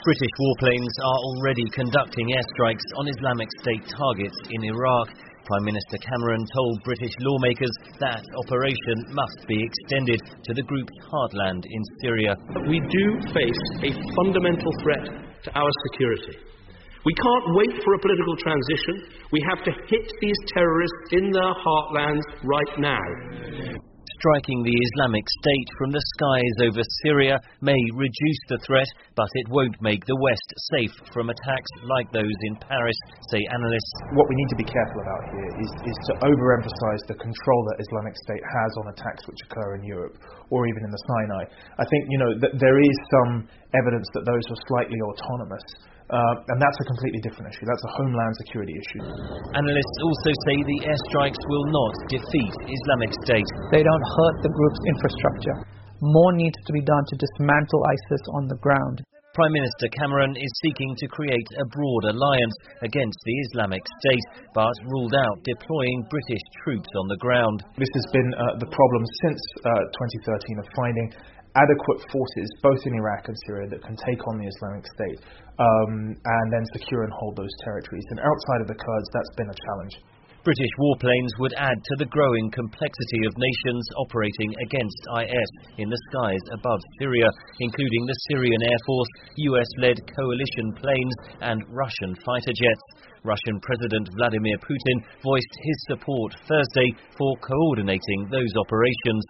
British warplanes are already conducting airstrikes on Islamic State targets in Iraq. Prime Minister Cameron told British lawmakers that operation must be extended to the group's heartland in Syria. We do face a fundamental threat to our security. We can't wait for a political transition. We have to hit these terrorists in their heartlands right now. Striking the Islamic State from the skies over Syria may reduce the threat, but it won't make the West safe from attacks like those in Paris, say analysts. What we need to be careful about here is to overemphasize the control that Islamic State has on attacks which occur in Europe or even in the Sinai. I think, that there is some evidence that those are slightly autonomous. And that's a completely different issue. That's a homeland security issue. Analysts also say the airstrikes will not defeat Islamic State. They don't hurt the group's infrastructure. More needs to be done to dismantle ISIS on the ground. Prime Minister Cameron is seeking to create a broad alliance against the Islamic State, but ruled out deploying British troops on the ground. This has been the problem since 2013 of finding adequate forces, both in Iraq and Syria, that can take on the Islamic State and then secure and hold those territories. And outside of the Kurds, that's been a challenge. British warplanes would add to the growing complexity of nations operating against IS in the skies above Syria, including the Syrian Air Force, US-led coalition planes and Russian fighter jets. Russian President Vladimir Putin voiced his support Thursday for coordinating those operations.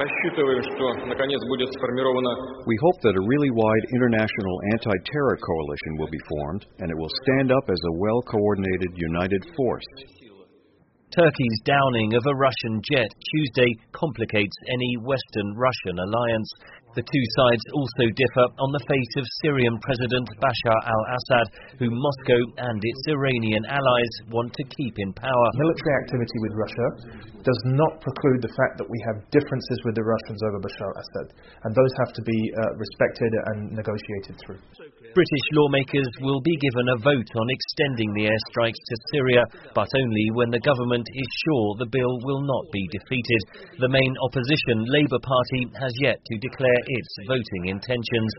We hope that a really wide international anti-terror coalition will be formed, and it will stand up as a well-coordinated, united force. Turkey's downing of a Russian jet Tuesday complicates any Western-Russian alliance. The two sides also differ on the fate of Syrian President Bashar al-Assad, whom Moscow and its Iranian allies want to keep in power. Military activity with Russia does not preclude the fact that we have differences with the Russians over Bashar al-Assad, and those have to be respected and negotiated through. British lawmakers will be given a vote on extending the airstrikes to Syria, but only when the government is sure the bill will not be defeated. The main opposition, Labour Party, has yet to declare its voting intentions.